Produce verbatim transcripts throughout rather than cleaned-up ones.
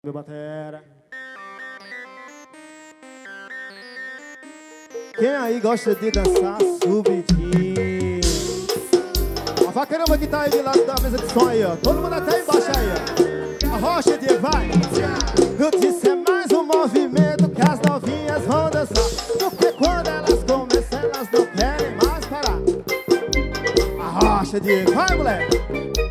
Meu batera. Quem aí gosta de dançar subidinho? A vaquerama que tá aí de lado da mesa de som aí, ó. Todo mundo até embaixo aí, ó. A rocha de vai. Eu disse é mais um movimento que as novinhas vão dançar, porque quando elas começam elas não querem mais parar. A rocha de vai, moleque.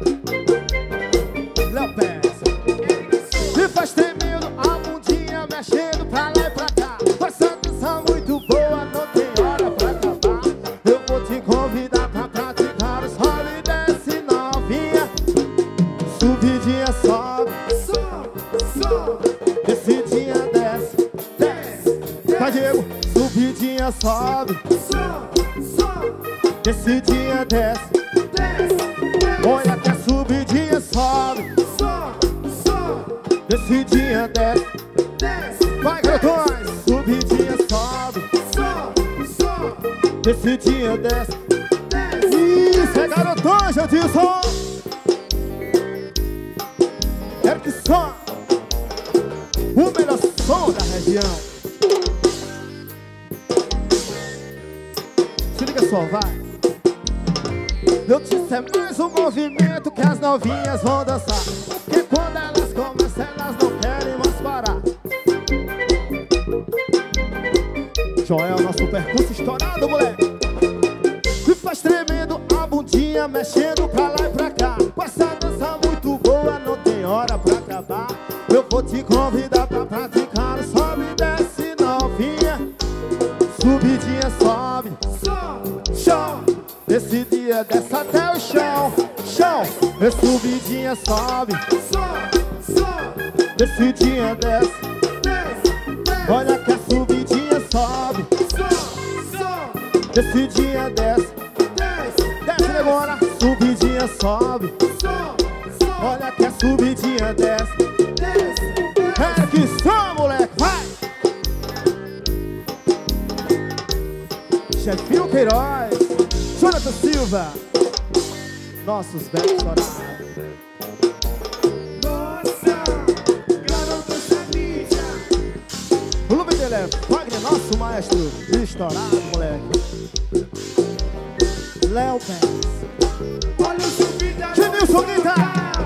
Léo Pés. E faz tremendo a bundinha, mexendo pra lá e pra cá. Com essa dança muito boa, não tem hora pra acabar. Eu vou te convidar pra praticar o sobe e desce novinha. Subidinha sobe, sobe, sobe. Descidinha desce, desce. Vai, Diego. Subidinha sobe, sobe, sobe. Descidinha desce, desce. Olha que a subidinha sobe, descidinha desce, desce. Vai, garotões. Subidinha sobe, sobe, sobe. Descidinha desce, desce. Isso é garotões, Jadilson. Quero que som, o melhor som da região. Se liga só, vai. Eu disse é mais um movimento que as novinhas vão dançar, porque quando elas começam elas não querem mais parar. Joel, nosso percurso estourado, moleque. E faz tremendo a bundinha, mexendo pra lá e pra cá. Com essa dança muito boa, não tem hora pra acabar. Eu vou te convidar pra praticar o sobe e desce novinha. Subidinha sobe, sobe, sobe. Descidinha desce até o chão, chão. E subidinha sobe, sobe, sobe. Descidinha desce, desce. Olha que a subidinha sobe, sobe, sobe. Descidinha desce, desce. Desce, agora. Subidinha sobe, sobe, sobe. Olha que a subidinha desce, desce. É que som, moleque, vai! Chefinho Queiroz, Jonathan Silva, nossos belos estourados. Nossa, garota sabia. O nome dele é Wagner, nosso maestro estourado, moleque. Léo Pés. Olha o subida. Genilson Guitar.